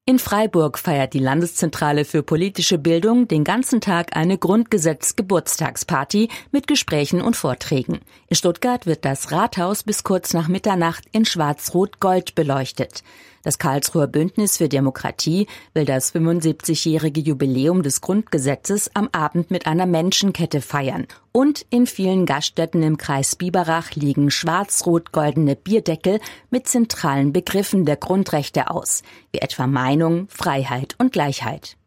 In Freiburg feiert die Landeszentrale für politische Bildung den ganzen Tag eine Grundgesetz-Geburtstagsparty mit Gesprächen und Vorträgen. In Stuttgart wird das Rathaus bis kurz nach Mitternacht in Schwarz-Rot-Gold beleuchtet. Das Karlsruher Bündnis für Demokratie will das 75-jährige Jubiläum des Grundgesetzes am Abend mit einer Menschenkette feiern. Und in vielen Gaststätten im Kreis Biberach liegen schwarz-rot-goldene Bierdeckel mit zentralen Begriffen der Grundrechte aus, wie etwa Meinung, Freiheit und Gleichheit.